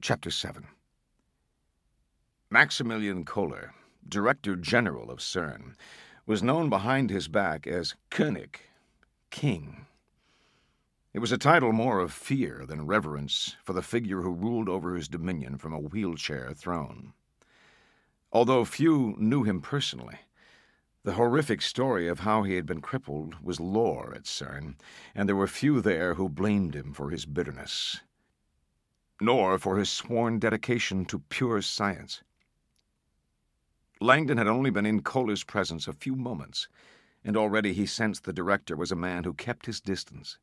Chapter 7. Maximilian Kohler, Director General of CERN, was known behind his back as König, King. It was a title more of fear than reverence for the figure who ruled over his dominion from a wheelchair throne. Although few knew him personally, the horrific story of how he had been crippled was lore at CERN, and there were few there who blamed him for his bitterness, nor for his sworn dedication to pure science. Langdon had only been in Kohler's presence a few moments, and already he sensed the director was a man who kept his distance.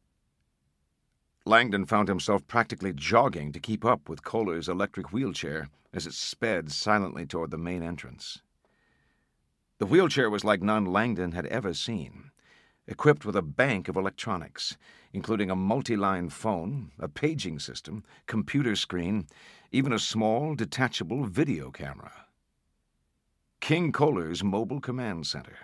Langdon found himself practically jogging to keep up with Kohler's electric wheelchair as it sped silently toward the main entrance. The wheelchair was like none Langdon had ever seen, equipped with a bank of electronics, including a multi-line phone, a paging system, computer screen, even a small, detachable video camera. King Kohler's mobile command center.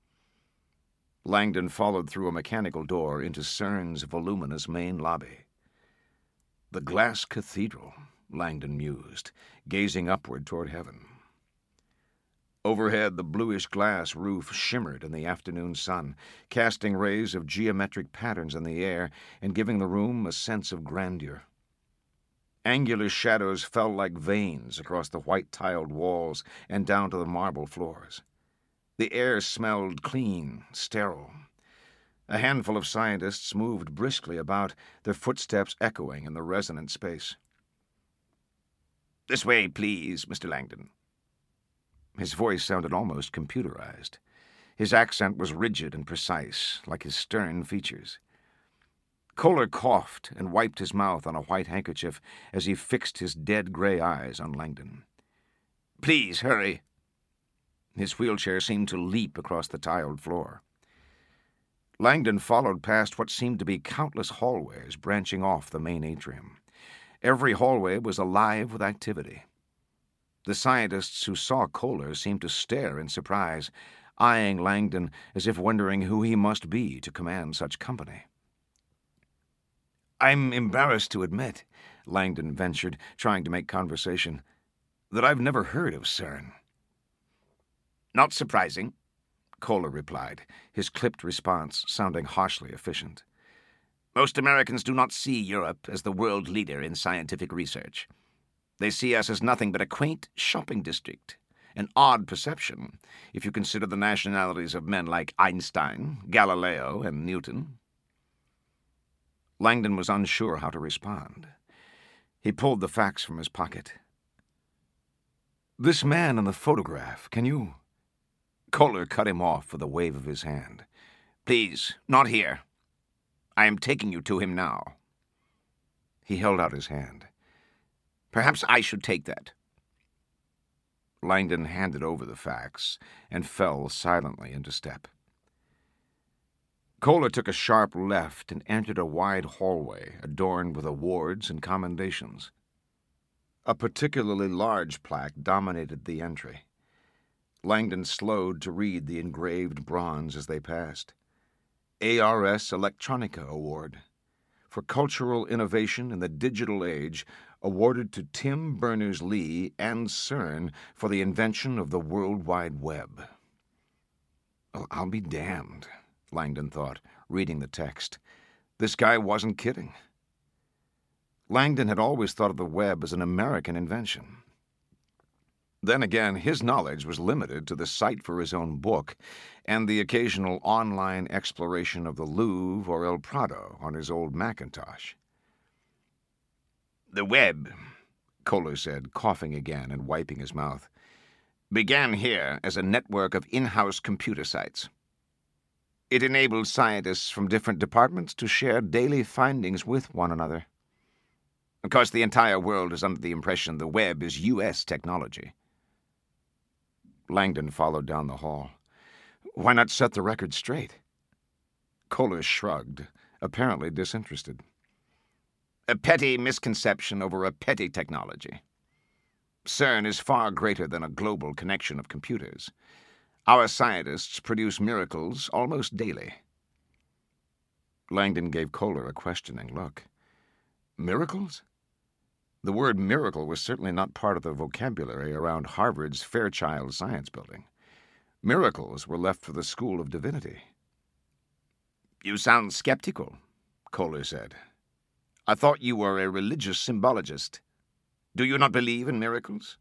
Langdon followed through a mechanical door into CERN's voluminous main lobby. The glass cathedral, Langdon mused, gazing upward toward heaven. Overhead, the bluish glass roof shimmered in the afternoon sun, casting rays of geometric patterns in the air and giving the room a sense of grandeur. Angular shadows fell like veins across the white-tiled walls and down to the marble floors. The air smelled clean, sterile. A handful of scientists moved briskly about, their footsteps echoing in the resonant space. "This way, please, Mr. Langdon." His voice sounded almost computerized. His accent was rigid and precise, like his stern features. Kohler coughed and wiped his mouth on a white handkerchief as he fixed his dead gray eyes on Langdon. "Please, hurry." His wheelchair seemed to leap across the tiled floor. Langdon followed past what seemed to be countless hallways branching off the main atrium. Every hallway was alive with activity. The scientists who saw Kohler seemed to stare in surprise, eyeing Langdon as if wondering who he must be to command such company. "I'm embarrassed to admit," Langdon ventured, trying to make conversation, "that I've never heard of CERN." "Not surprising," Kohler replied, his clipped response sounding harshly efficient. "Most Americans do not see Europe as the world leader in scientific research. They see us as nothing but a quaint shopping district, an odd perception if you consider the nationalities of men like Einstein, Galileo, and Newton." Langdon was unsure how to respond. He pulled the facts from his pocket. "This man in the photograph, can you—" Kohler cut him off with a wave of his hand. "Please, not here. I am taking you to him now." He held out his hand. "Perhaps I should take that." Langdon handed over the facts and fell silently into step. Kohler took a sharp left and entered a wide hallway adorned with awards and commendations. A particularly large plaque dominated the entry. Langdon slowed to read the engraved bronze as they passed. ARS Electronica Award for cultural innovation in the digital age, awarded to Tim Berners-Lee and CERN for the invention of the World Wide Web. "Well, I'll be damned," Langdon thought, reading the text. This guy wasn't kidding. Langdon had always thought of the web as an American invention. Then again, his knowledge was limited to the site for his own book and the occasional online exploration of the Louvre or El Prado on his old Macintosh. "The web," Kohler said, coughing again and wiping his mouth, "began here as a network of in-house computer sites. It enabled scientists from different departments to share daily findings with one another. Of course, the entire world is under the impression the web is U.S. technology." Langdon followed down the hall. "Why not set the record straight?" Kohler shrugged, apparently disinterested. "A petty misconception over a petty technology. CERN is far greater than a global connection of computers. Our scientists produce miracles almost daily." Langdon gave Kohler a questioning look. "Miracles?" The word miracle was certainly not part of the vocabulary around Harvard's Fairchild Science Building. Miracles were left for the School of Divinity. "You sound skeptical," Kohler said. "I thought you were a religious symbologist. Do you not believe in miracles?"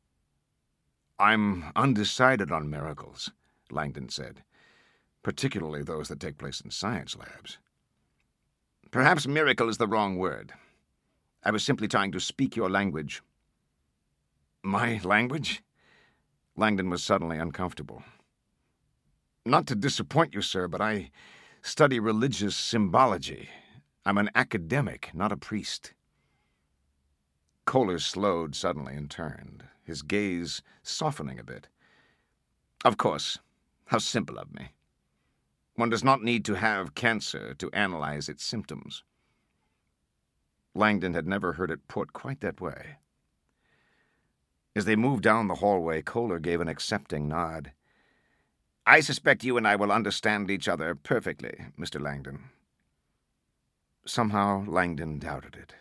"I'm undecided on miracles," Langdon said, "particularly those that take place in science labs." "Perhaps miracle is the wrong word. I was simply trying to speak your language." "My language?" Langdon was suddenly uncomfortable. "Not to disappoint you, sir, but I study religious symbology. I'm an academic, not a priest." Kohler slowed suddenly and turned, his gaze softening a bit. "Of course. How simple of me. One does not need to have cancer to analyze its symptoms." Langdon had never heard it put quite that way. As they moved down the hallway, Kohler gave an accepting nod. "I suspect you and I will understand each other perfectly, Mr. Langdon." Somehow Langdon doubted it.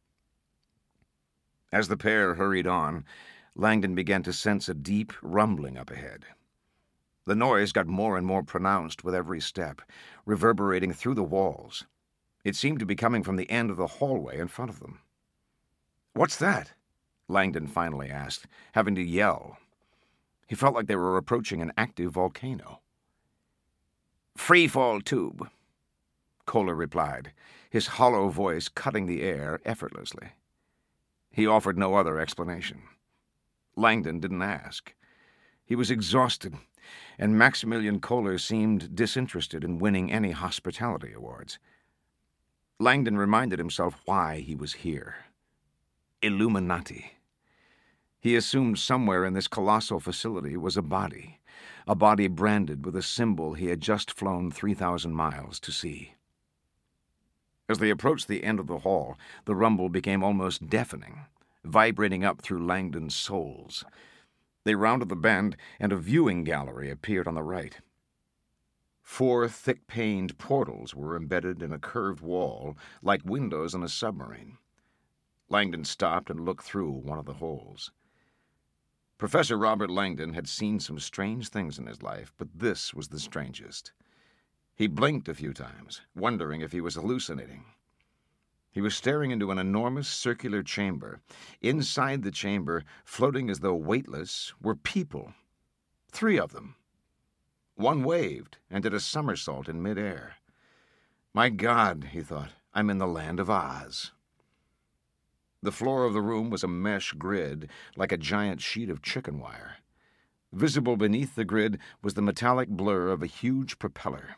As the pair hurried on, Langdon began to sense a deep rumbling up ahead. The noise got more and more pronounced with every step, reverberating through the walls. It seemed to be coming from the end of the hallway in front of them. "What's that?" Langdon finally asked, having to yell. He felt like they were approaching an active volcano. "Free-fall tube," Kohler replied, his hollow voice cutting the air effortlessly. He offered no other explanation. Langdon didn't ask. He was exhausted, and Maximilian Kohler seemed disinterested in winning any hospitality awards. Langdon reminded himself why he was here. Illuminati. He assumed somewhere in this colossal facility was a body branded with a symbol he had just flown 3,000 miles to see. As they approached the end of the hall, the rumble became almost deafening, vibrating up through Langdon's soles. They rounded the bend, and a viewing gallery appeared on the right. 4 thick-paned portals were embedded in a curved wall, like windows in a submarine. Langdon stopped and looked through one of the holes. Professor Robert Langdon had seen some strange things in his life, but this was the strangest. He blinked a few times, wondering if he was hallucinating. He was staring into an enormous circular chamber. Inside the chamber, floating as though weightless, were people. 3 of them. One waved and did a somersault in midair. "My God," he thought, "I'm in the land of Oz." The floor of the room was a mesh grid, like a giant sheet of chicken wire. Visible beneath the grid was the metallic blur of a huge propeller.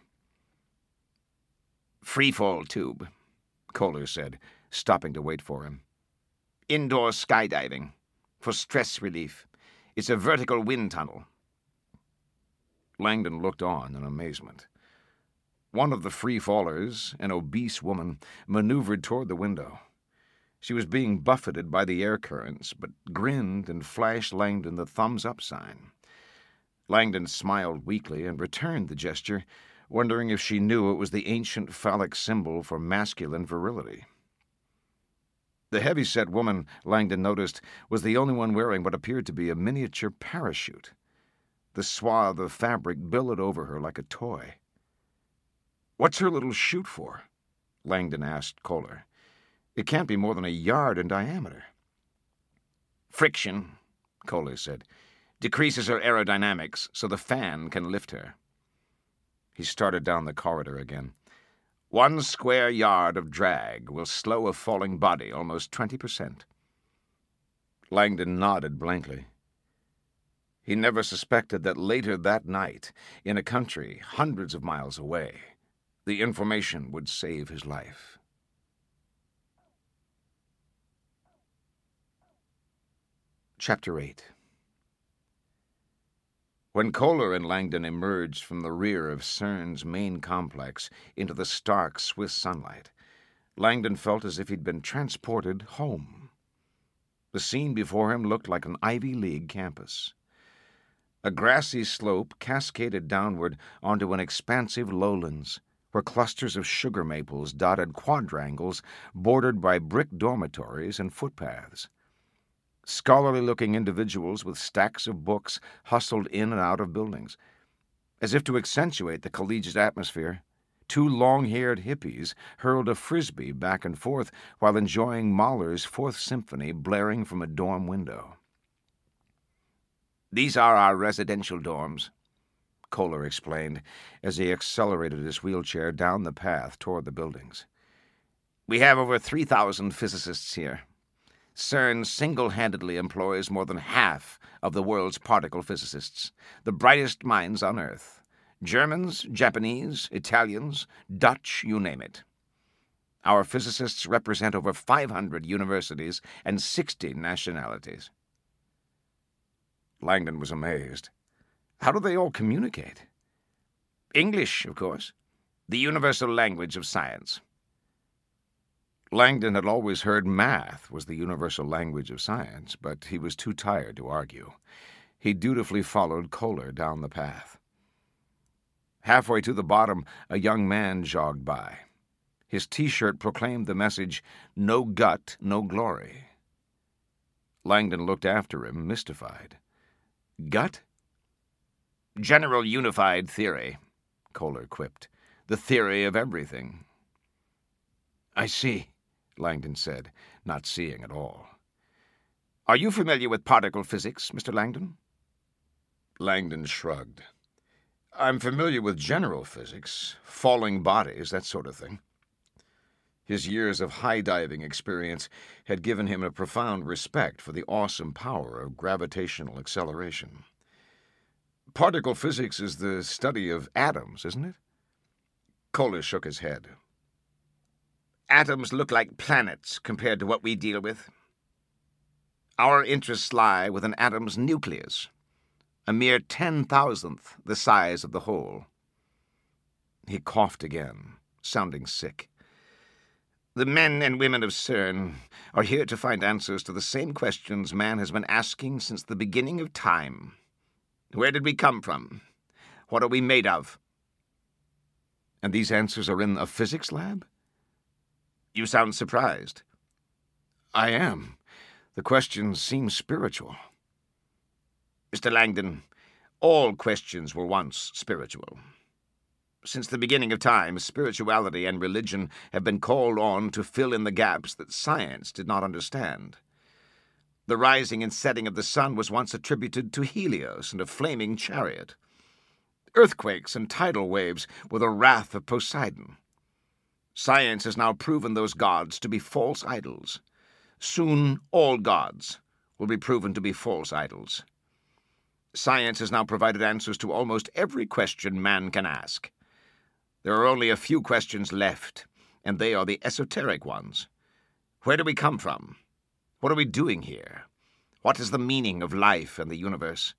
"Free-fall tube," Kohler said, stopping to wait for him. "Indoor skydiving. For stress relief. It's a vertical wind tunnel." Langdon looked on in amazement. One of the free-fallers, an obese woman, maneuvered toward the window. She was being buffeted by the air currents, but grinned and flashed Langdon the thumbs-up sign. Langdon smiled weakly and returned the gesture, wondering if she knew it was the ancient phallic symbol for masculine virility. The heavy-set woman, Langdon noticed, was the only one wearing what appeared to be a miniature parachute. The swath of fabric billowed over her like a toy. "What's her little chute for?" Langdon asked Kohler. "It can't be more than a yard in diameter." "Friction," Kohler said, "decreases her aerodynamics so the fan can lift her." He started down the corridor again. 1 square yard of drag will slow a falling body almost 20%. Langdon nodded blankly. He never suspected that later that night, in a country hundreds of miles away, the information would save his life. Chapter 8. When Kohler and Langdon emerged from the rear of CERN's main complex into the stark Swiss sunlight, Langdon felt as if he'd been transported home. The scene before him looked like an Ivy League campus. A grassy slope cascaded downward onto an expansive lowlands, were clusters of sugar maples dotted quadrangles bordered by brick dormitories and footpaths. Scholarly-looking individuals with stacks of books hustled in and out of buildings. As if to accentuate the collegiate atmosphere, two long-haired hippies hurled a frisbee back and forth while enjoying Mahler's Fourth Symphony blaring from a dorm window. "These are our residential dorms," Kohler explained as he accelerated his wheelchair down the path toward the buildings. "We have over 3,000 physicists here. CERN single-handedly employs more than half of the world's particle physicists, the brightest minds on Earth. Germans, Japanese, Italians, Dutch, you name it. Our physicists represent over 500 universities and 60 nationalities." Langdon was amazed. How do they all communicate? "English, of course. The universal language of science." Langdon had always heard math was the universal language of science, but he was too tired to argue. He dutifully followed Kohler down the path. Halfway to the bottom, a young man jogged by. His T-shirt proclaimed the message, "No gut, no glory." Langdon looked after him, mystified. "Gut?" "General unified theory," Kohler quipped. "The theory of everything." "I see," Langdon said, not seeing at all. "Are you familiar with particle physics, Mr. Langdon?" Langdon shrugged. "I'm familiar with general physics, falling bodies, that sort of thing." His years of high-diving experience had given him a profound respect for the awesome power of gravitational acceleration. "Particle physics is the study of atoms, isn't it?" Kohler shook his head. "Atoms look like planets compared to what we deal with. Our interests lie with an atom's nucleus, a mere 10,000th the size of the whole." He coughed again, sounding sick. "The men and women of CERN are here to find answers to the same questions man has been asking since the beginning of time. Where did we come from? What are we made of?" "And these answers are in a physics lab?" "You sound surprised." "I am. The questions seem spiritual." "Mr. Langdon, all questions were once spiritual. Since the beginning of time, spirituality and religion have been called on to fill in the gaps that science did not understand. The rising and setting of the sun was once attributed to Helios and a flaming chariot. Earthquakes and tidal waves were the wrath of Poseidon. Science has now proven those gods to be false idols. Soon all gods will be proven to be false idols. Science has now provided answers to almost every question man can ask. There are only a few questions left, and they are the esoteric ones. Where do we come from? What are we doing here? What is the meaning of life and the universe?"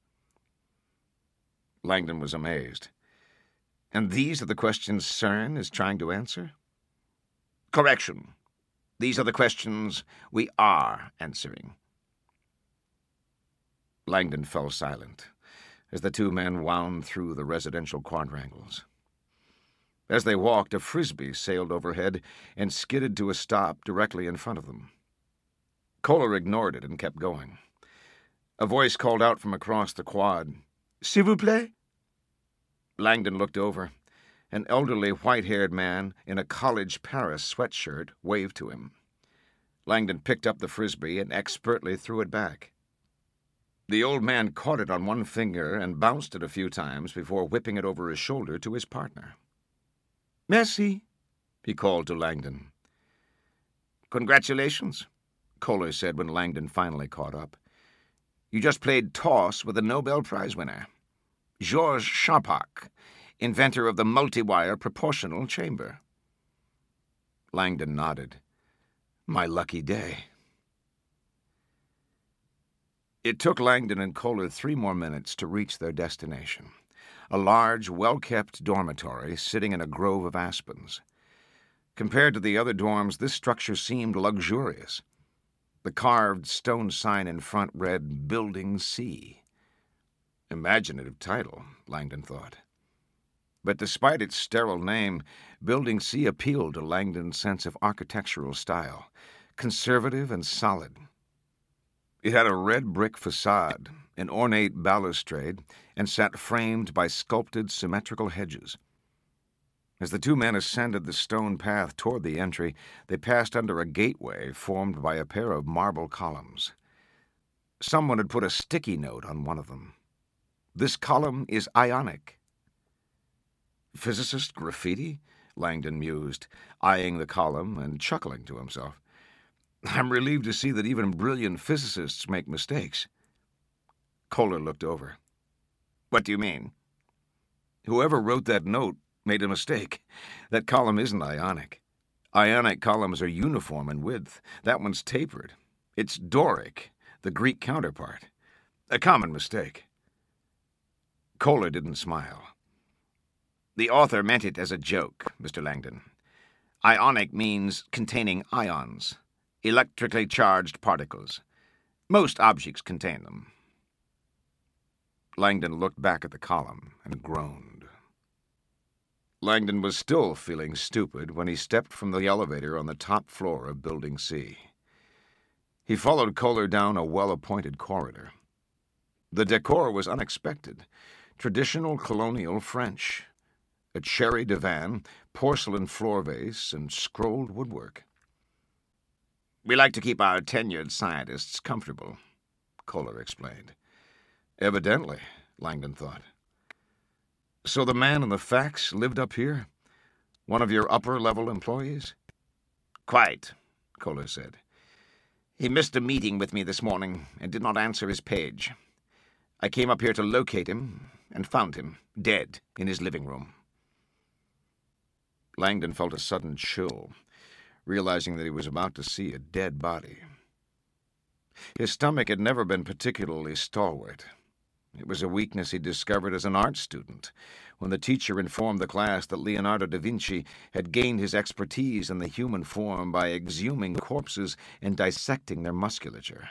Langdon was amazed. "And these are the questions CERN is trying to answer?" "Correction. These are the questions we are answering." Langdon fell silent as the two men wound through the residential quadrangles. As they walked, a frisbee sailed overhead and skidded to a stop directly in front of them. Kohler ignored it and kept going. A voice called out from across the quad, "S'il vous plaît?" Langdon looked over. An elderly, white-haired man in a college Paris sweatshirt waved to him. Langdon picked up the frisbee and expertly threw it back. The old man caught it on one finger and bounced it a few times before whipping it over his shoulder to his partner. "Merci," he called to Langdon. "Congratulations," Kohler said when Langdon finally caught up. "You just played toss with a Nobel Prize winner. Georges Charpak, inventor of the multi-wire proportional chamber." Langdon nodded. "My lucky day." It took Langdon and Kohler 3 more minutes to reach their destination, a large, well-kept dormitory sitting in a grove of aspens. Compared to the other dorms, this structure seemed luxurious. The carved stone sign in front read, "Building C." Imaginative title, Langdon thought. But despite its sterile name, Building C appealed to Langdon's sense of architectural style, conservative and solid. It had a red brick facade, an ornate balustrade, and sat framed by sculpted symmetrical hedges. As the two men ascended the stone path toward the entry, they passed under a gateway formed by a pair of marble columns. Someone had put a sticky note on one of them. "This column is ionic." "Physicist graffiti?" Langdon mused, eyeing the column and chuckling to himself. "I'm relieved to see that even brilliant physicists make mistakes." Kohler looked over. "What do you mean?" "Whoever wrote that note made a mistake. That column isn't ionic. Ionic columns are uniform in width. That one's tapered. It's Doric, the Greek counterpart. A common mistake." Kohler didn't smile. "The author meant it as a joke, Mr. Langdon. Ionic means containing ions, electrically charged particles. Most objects contain them." Langdon looked back at the column and groaned. Langdon was still feeling stupid when he stepped from the elevator on the top floor of Building C. He followed Kohler down a well-appointed corridor. The decor was unexpected. Traditional colonial French. A cherry divan, porcelain floor vase, and scrolled woodwork. "We like to keep our tenured scientists comfortable," Kohler explained. Evidently, Langdon thought. "So the man in the fax lived up here? One of your upper-level employees?" "Quite," Kohler said. "He missed a meeting with me this morning and did not answer his page. I came up here to locate him and found him, dead, in his living room." Langdon felt a sudden chill, realizing that he was about to see a dead body. His stomach had never been particularly stalwart. It was a weakness he discovered as an art student, when the teacher informed the class that Leonardo da Vinci had gained his expertise in the human form by exhuming corpses and dissecting their musculature.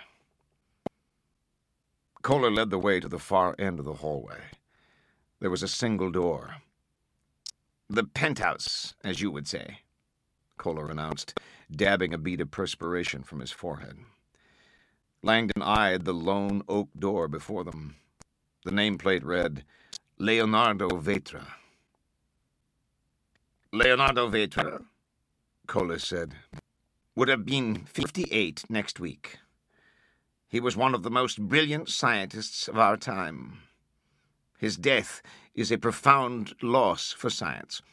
Kohler led the way to the far end of the hallway. There was a single door. "The penthouse, as you would say," Kohler announced, dabbing a bead of perspiration from his forehead. Langdon eyed the lone oak door before them. The nameplate read, "Leonardo Vetra." "Leonardo Vetra," Kohler said, "would have been 58 next week. He was one of the most brilliant scientists of our time. His death is a profound loss for science."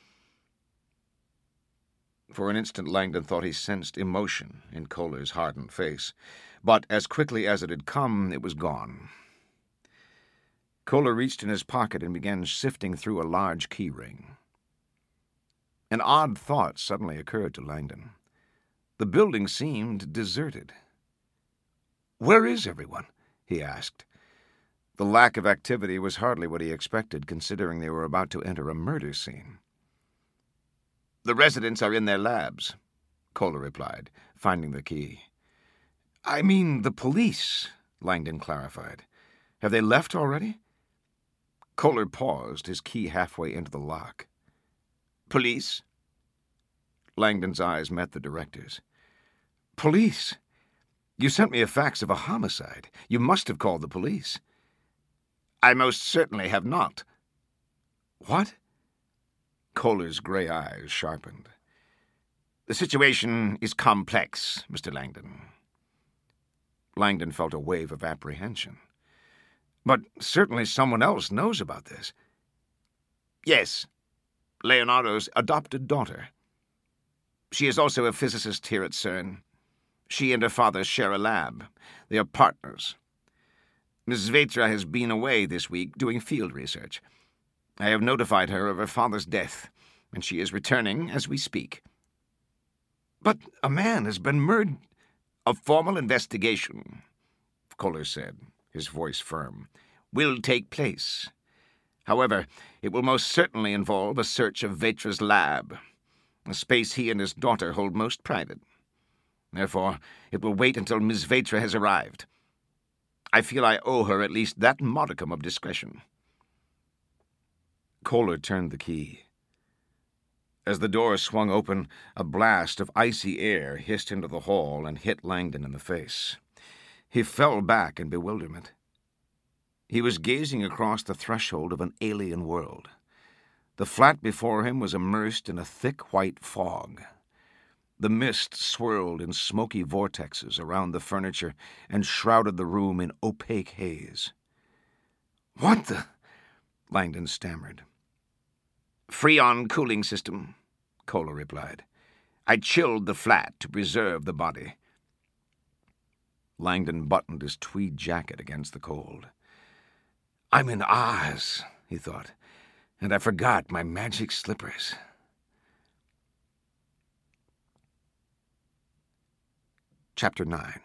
For an instant, Langdon thought he sensed emotion in Kohler's hardened face, but as quickly as it had come, it was gone. Kohler reached in his pocket and began sifting through a large key ring. An odd thought suddenly occurred to Langdon. The building seemed deserted. "Where is everyone?" he asked. The lack of activity was hardly what he expected, considering they were about to enter a murder scene. "The residents are in their labs," Kohler replied, finding the key. "I mean the police," Langdon clarified. "Have they left already?" Kohler paused, his key halfway into the lock. "Police?" Langdon's eyes met the director's. "Police? You sent me a fax of a homicide. You must have called the police." "I most certainly have not." "What?" Kohler's gray eyes sharpened. "The situation is complex, Mr. Langdon." Langdon felt a wave of apprehension. "But certainly someone else knows about this." "Yes, Leonardo's adopted daughter. She is also a physicist here at CERN. She and her father share a lab. They are partners. Ms. Vetra has been away this week doing field research. I have notified her of her father's death, and she is returning as we speak." "But a man has been murdered." "A formal investigation," Kohler said, his voice firm, "will take place. However, it will most certainly involve a search of Vetra's lab, a space he and his daughter hold most private. Therefore, it will wait until Ms. Vetra has arrived. I feel I owe her at least that modicum of discretion." Kohler turned the key. As the door swung open, a blast of icy air hissed into the hall and hit Langdon in the face. He fell back in bewilderment. He was gazing across the threshold of an alien world. The flat before him was immersed in a thick white fog. The mist swirled in smoky vortexes around the furniture and shrouded the room in opaque haze. "What the—" Langdon stammered. "Freon cooling system," Kohler replied. "I chilled the flat to preserve the body." Langdon buttoned his tweed jacket against the cold. "I'm in Oz," he thought, "and I forgot my magic slippers." Chapter 9.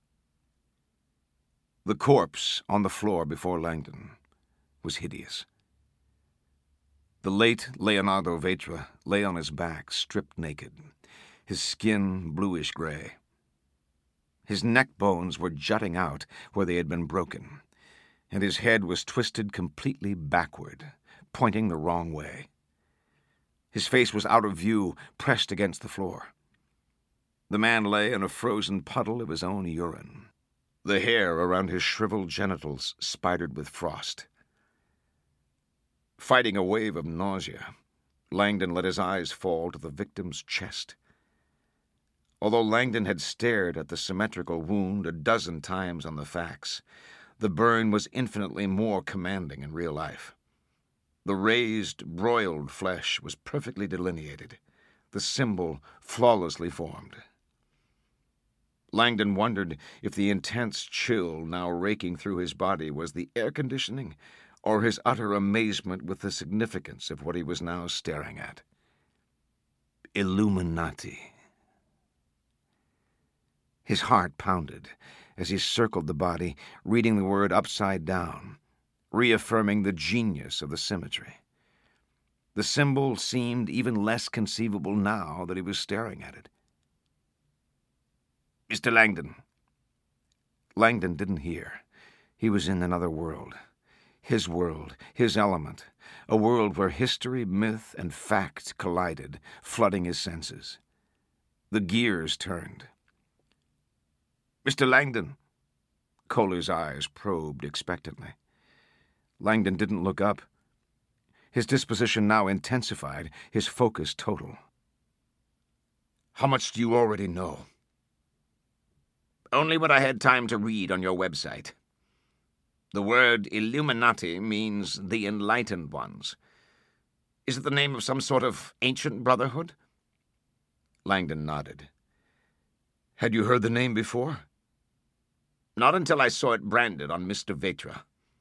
The corpse on the floor before Langdon was hideous. The late Leonardo Vetra lay on his back, stripped naked, his skin bluish-gray. His neck bones were jutting out where they had been broken, and his head was twisted completely backward, pointing the wrong way. His face was out of view, pressed against the floor. The man lay in a frozen puddle of his own urine. The hair around his shriveled genitals spidered with frost. Fighting a wave of nausea, Langdon let his eyes fall to the victim's chest. Although Langdon had stared at the symmetrical wound a dozen times on the fax, the burn was infinitely more commanding in real life. The raised, broiled flesh was perfectly delineated, the symbol flawlessly formed. Langdon wondered if the intense chill now raking through his body was the air conditioning or his utter amazement with the significance of what he was now staring at. Illuminati. His heart pounded as he circled the body, reading the word upside down, reaffirming the genius of the symmetry. The symbol seemed even less conceivable now that he was staring at it. "Mr. Langdon." Langdon didn't hear. He was in another world, his element, a world where history, myth, and fact collided, flooding his senses. The gears turned. "Mr. Langdon." Kohler's eyes probed expectantly. Langdon didn't look up. His disposition now intensified, his focus total. "How much do you already know?" "Only what I had time to read on your website. The word Illuminati means the Enlightened Ones. Is it the name of some sort of ancient brotherhood?" Langdon nodded. "Had you heard the name before?" "Not until I saw it branded on Mr. Vetra."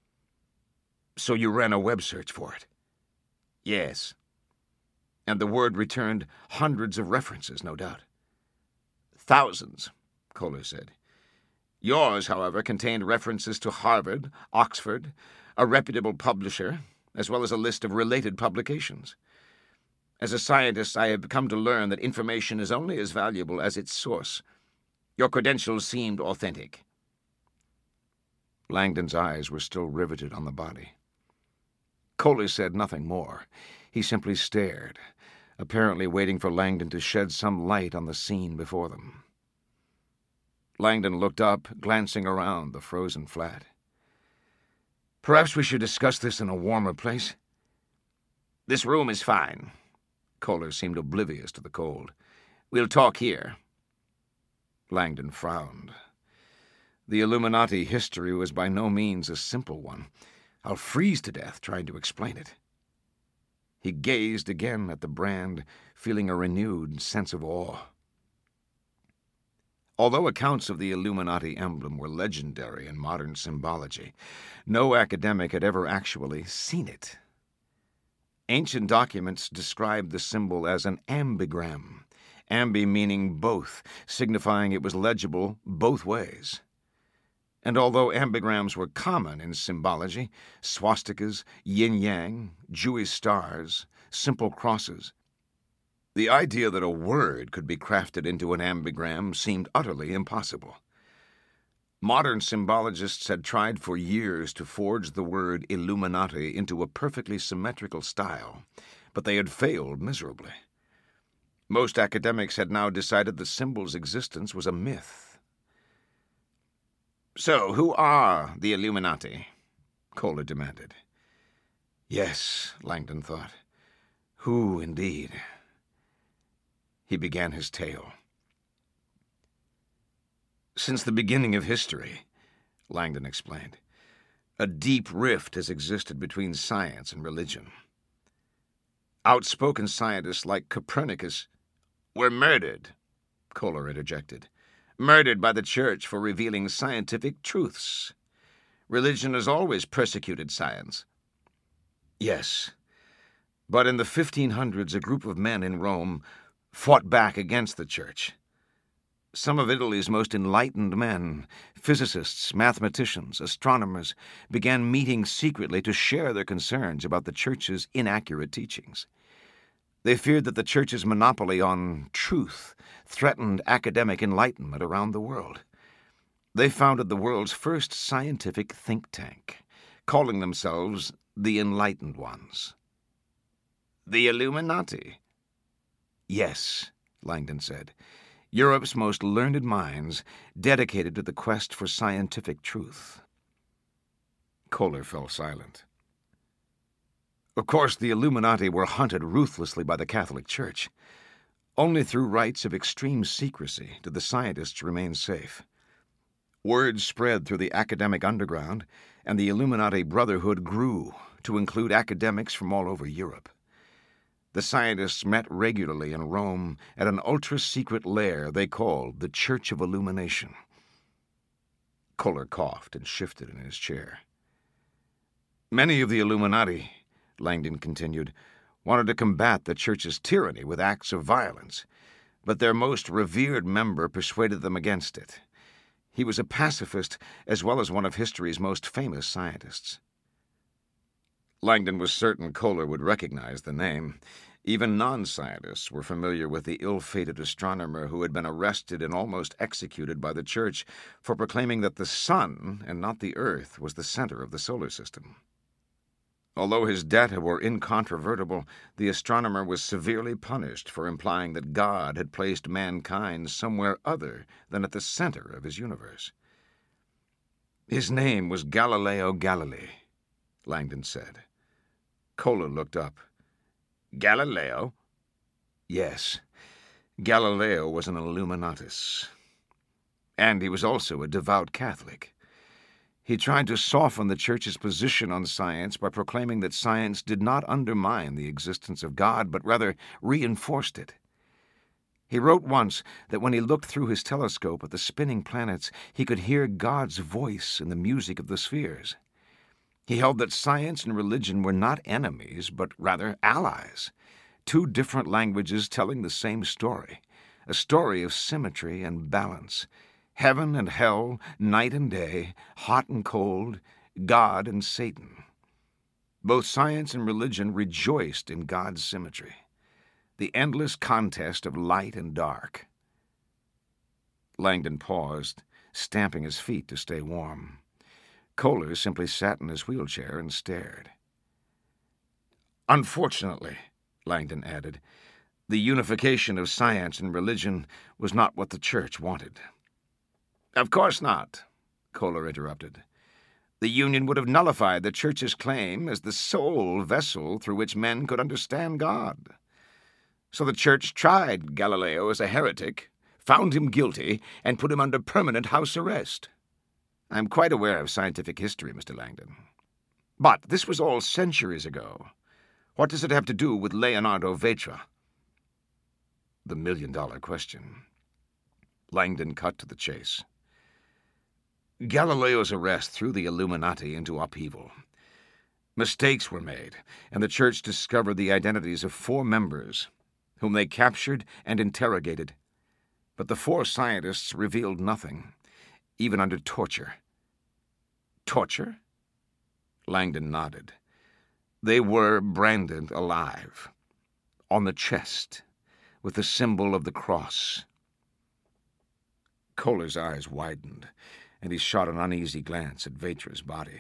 "So you ran a web search for it?" "Yes." "And the word returned hundreds of references, no doubt." "Thousands," Kohler said. "Yours, however, contained references to Harvard, Oxford, a reputable publisher, as well as a list of related publications. As a scientist, I have come to learn that information is only as valuable as its source. Your credentials seemed authentic." Langdon's eyes were still riveted on the body. Kohler said nothing more. He simply stared, apparently waiting for Langdon to shed some light on the scene before them. Langdon looked up, glancing around the frozen flat. "Perhaps we should discuss this in a warmer place?" "This room is fine." Kohler seemed oblivious to the cold. "We'll talk here." Langdon frowned. The Illuminati history was by no means a simple one. I'll freeze to death trying to explain it. He gazed again at the brand, feeling a renewed sense of awe. Although accounts of the Illuminati emblem were legendary in modern symbology, no academic had ever actually seen it. Ancient documents described the symbol as an ambigram, ambi meaning both, signifying it was legible both ways. And although ambigrams were common in symbology, swastikas, yin-yang, Jewish stars, simple crosses, the idea that a word could be crafted into an ambigram seemed utterly impossible. Modern symbologists had tried for years to forge the word Illuminati into a perfectly symmetrical style, but they had failed miserably. Most academics had now decided the symbol's existence was a myth. "So, who are the Illuminati?" Kohler demanded. Yes, Langdon thought. Who, indeed? He began his tale. Since the beginning of history, Langdon explained, a deep rift has existed between science and religion. Outspoken scientists like Copernicus were murdered, Kohler interjected. Murdered by the Church for revealing scientific truths. Religion has always persecuted science. Yes, but in the 1500s, a group of men in Rome fought back against the Church. Some of Italy's most enlightened men, physicists, mathematicians, astronomers, began meeting secretly to share their concerns about the Church's inaccurate teachings. They feared that the Church's monopoly on truth threatened academic enlightenment around the world. They founded the world's first scientific think tank, calling themselves the Enlightened Ones. The Illuminati? Yes, Langdon said. Europe's most learned minds dedicated to the quest for scientific truth. Kohler fell silent. Of course, the Illuminati were hunted ruthlessly by the Catholic Church. Only through rites of extreme secrecy did the scientists remain safe. Word spread through the academic underground, and the Illuminati Brotherhood grew to include academics from all over Europe. The scientists met regularly in Rome at an ultra-secret lair they called the Church of Illumination. Kohler coughed and shifted in his chair. Many of the Illuminati, Langdon continued, wanted to combat the Church's tyranny with acts of violence, but their most revered member persuaded them against it. He was a pacifist as well as one of history's most famous scientists. Langdon was certain Kohler would recognize the name. Even non-scientists were familiar with the ill-fated astronomer who had been arrested and almost executed by the Church for proclaiming that the sun, and not the Earth, was the center of the solar system. Although his data were incontrovertible, the astronomer was severely punished for implying that God had placed mankind somewhere other than at the center of his universe. His name was Galileo Galilei, Langdon said. Kohler looked up. Galileo? Yes. Galileo was an Illuminatus. And he was also a devout Catholic. He tried to soften the Church's position on science by proclaiming that science did not undermine the existence of God, but rather reinforced it. He wrote once that when he looked through his telescope at the spinning planets, he could hear God's voice in the music of the spheres. He held that science and religion were not enemies, but rather allies, two different languages telling the same story, a story of symmetry and balance, heaven and hell, night and day, hot and cold, God and Satan. Both science and religion rejoiced in God's symmetry, the endless contest of light and dark. Langdon paused, stamping his feet to stay warm. Kohler simply sat in his wheelchair and stared. Unfortunately, Langdon added, the unification of science and religion was not what the Church wanted. Of course not, Kohler interrupted. The union would have nullified the Church's claim as the sole vessel through which men could understand God. So the Church tried Galileo as a heretic, found him guilty, and put him under permanent house arrest. I'm quite aware of scientific history, Mr. Langdon. But this was all centuries ago. What does it have to do with Leonardo Vetra? The million-dollar question. Langdon cut to the chase. Galileo's arrest threw the Illuminati into upheaval. Mistakes were made, and the Church discovered the identities of 4 members, whom they captured and interrogated. But the 4 scientists revealed nothing, even under torture. Torture? Langdon nodded. They were branded alive, on the chest, with the symbol of the cross. Kohler's eyes widened, and he shot an uneasy glance at Vetra's body.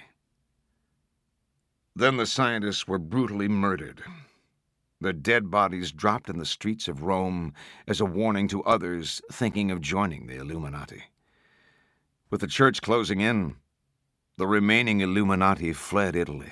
Then the scientists were brutally murdered. Their dead bodies dropped in the streets of Rome as a warning to others thinking of joining the Illuminati. With the church closing in, the remaining Illuminati fled Italy.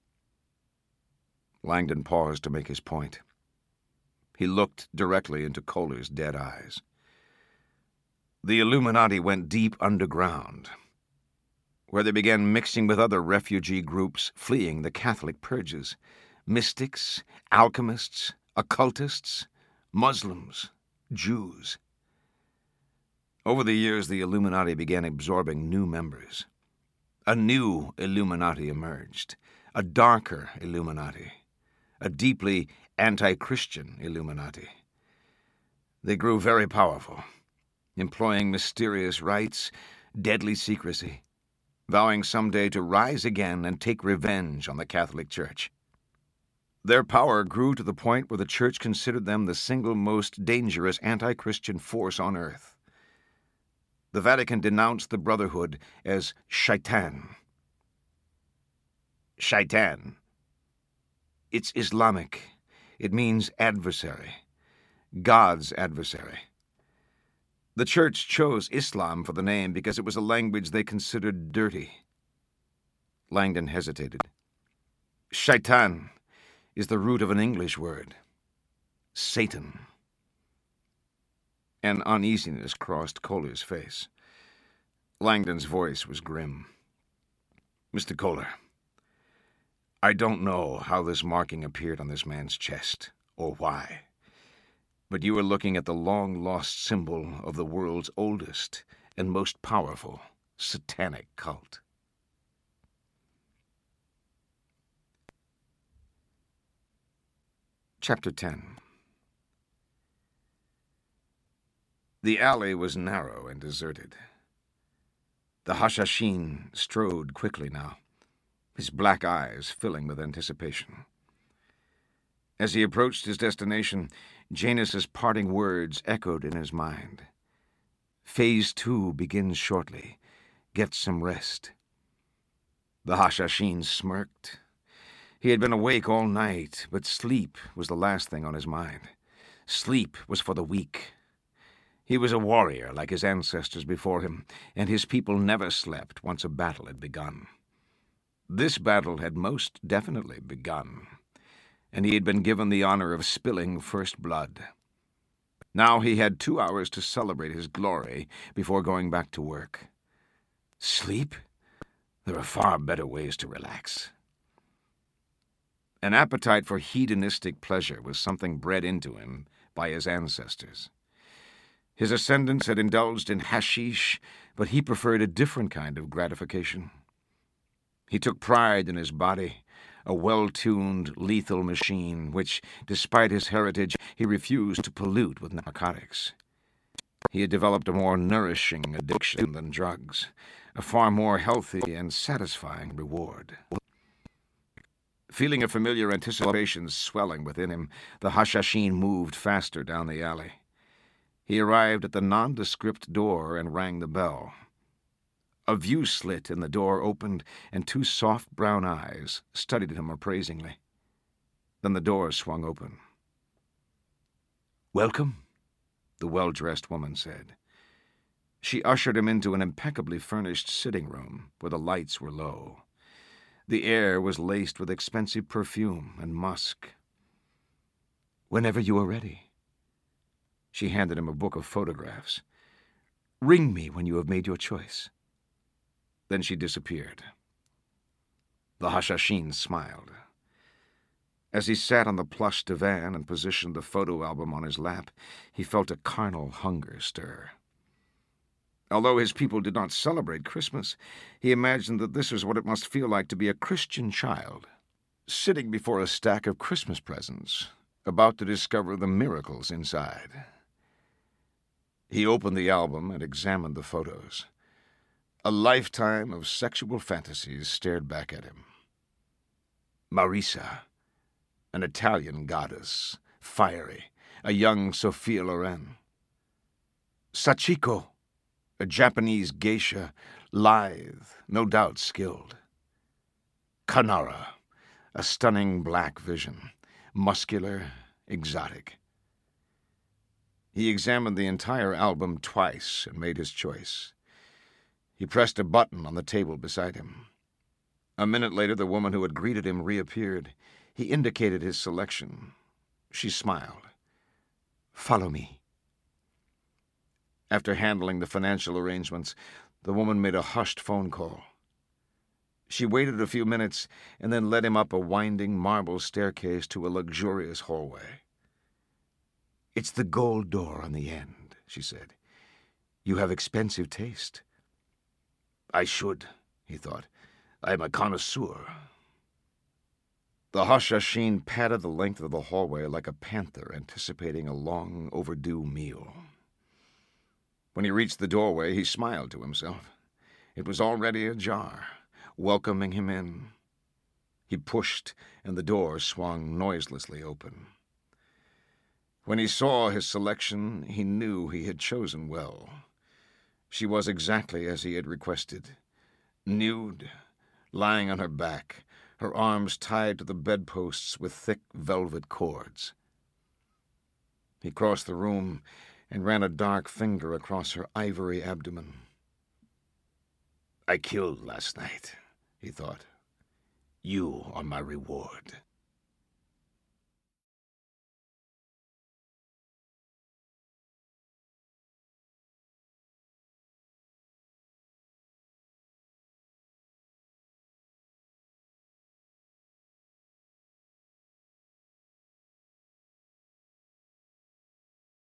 Langdon paused to make his point. He looked directly into Kohler's dead eyes. The Illuminati went deep underground, where they began mixing with other refugee groups fleeing the Catholic purges: mystics, alchemists, occultists, Muslims, Jews. Over the years, the Illuminati began absorbing new members. A new Illuminati emerged, a darker Illuminati, a deeply anti-Christian Illuminati. They grew very powerful, employing mysterious rites, deadly secrecy, vowing someday to rise again and take revenge on the Catholic Church. Their power grew to the point where the Church considered them the single most dangerous anti-Christian force on earth. The Vatican denounced the Brotherhood as Shaitan. Shaitan. It's Islamic. It means adversary. God's adversary. The Church chose Islam for the name because it was a language they considered dirty. Langdon hesitated. Shaitan is the root of an English word. Satan. An uneasiness crossed Kohler's face. Langdon's voice was grim. Mr. Kohler, I don't know how this marking appeared on this man's chest, or why, but you are looking at the long-lost symbol of the world's oldest and most powerful satanic cult. Chapter 10. The alley was narrow and deserted. The Hashashin strode quickly now, his black eyes filling with anticipation. As he approached his destination, Janus's parting words echoed in his mind. Phase 2 begins shortly. Get some rest. The Hashashin smirked. He had been awake all night, but sleep was the last thing on his mind. Sleep was for the weak. He was a warrior like his ancestors before him, and his people never slept once a battle had begun. This battle had most definitely begun, and he had been given the honor of spilling first blood. Now he had 2 hours to celebrate his glory before going back to work. Sleep? There are far better ways to relax. An appetite for hedonistic pleasure was something bred into him by his ancestors. His ascendants had indulged in hashish, but he preferred a different kind of gratification. He took pride in his body, a well-tuned, lethal machine which, despite his heritage, he refused to pollute with narcotics. He had developed a more nourishing addiction than drugs, a far more healthy and satisfying reward. Feeling a familiar anticipation swelling within him, the Hashashin moved faster down the alley. He arrived at the nondescript door and rang the bell. A view slit in the door opened, and 2 soft brown eyes studied him appraisingly. Then the door swung open. "Welcome," the well-dressed woman said. She ushered him into an impeccably furnished sitting room where the lights were low. The air was laced with expensive perfume and musk. "Whenever you are ready." She handed him a book of photographs. "Ring me when you have made your choice." Then she disappeared. The Hashashin smiled. As he sat on the plush divan and positioned the photo album on his lap, he felt a carnal hunger stir. Although his people did not celebrate Christmas, he imagined that this was what it must feel like to be a Christian child, sitting before a stack of Christmas presents, about to discover the miracles inside. He opened the album and examined the photos. A lifetime of sexual fantasies stared back at him. Marisa, an Italian goddess, fiery, a young Sophia Loren. Sachiko, a Japanese geisha, lithe, no doubt skilled. Kanara, a stunning black vision, muscular, exotic. He examined the entire album twice and made his choice. He pressed a button on the table beside him. A minute later, the woman who had greeted him reappeared. He indicated his selection. She smiled. "Follow me." After handling the financial arrangements, the woman made a hushed phone call. She waited a few minutes and then led him up a winding marble staircase to a luxurious hallway. "It's the gold door on the end," she said. "You have expensive taste." "I should," he thought. "I'm a connoisseur." The Hashashin padded the length of the hallway like a panther anticipating a long overdue meal. When he reached the doorway, he smiled to himself. It was already ajar, welcoming him in. He pushed, and the door swung noiselessly open. When he saw his selection, he knew he had chosen well. She was exactly as he had requested. Nude, lying on her back, her arms tied to the bedposts with thick velvet cords. He crossed the room and ran a dark finger across her ivory abdomen. "I killed last night," he thought. "You are my reward."